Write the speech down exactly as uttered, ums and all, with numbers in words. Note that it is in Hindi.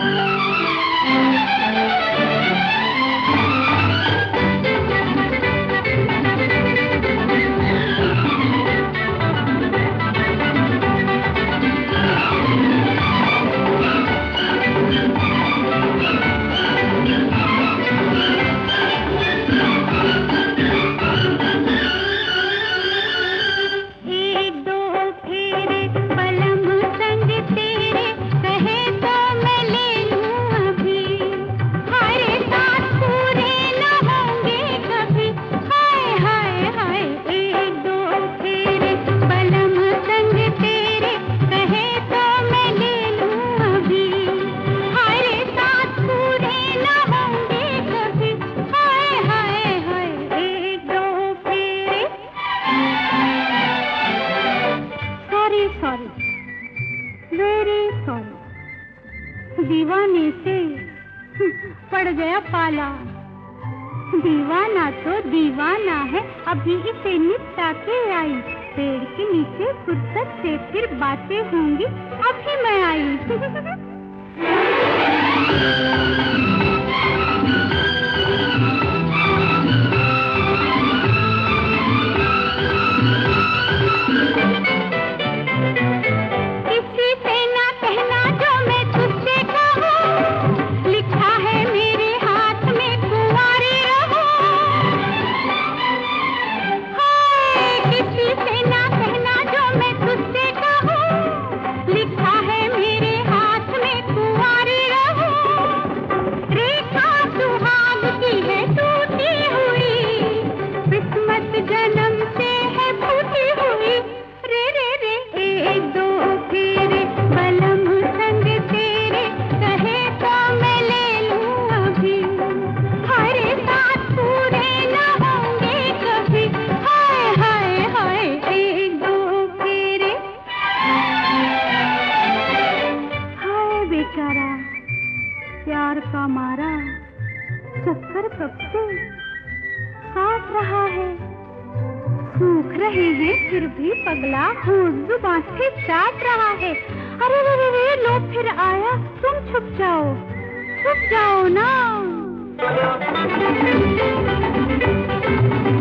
दीवाने से पड़ गया पाला। दीवाना तो दीवाना है, अभी इसे निपटा के आई। पेड़ के नीचे फुर्सत से फिर बातें होंगी, अभी मैं आई। प्यार का मारा चक्कर कब से काट रहा है। सूख रहे हैं फिर भी पगला होश जुबान से चाट रहा है। अरे रे रे रे लो फिर आया, तुम छुप जाओ छुप जाओ ना।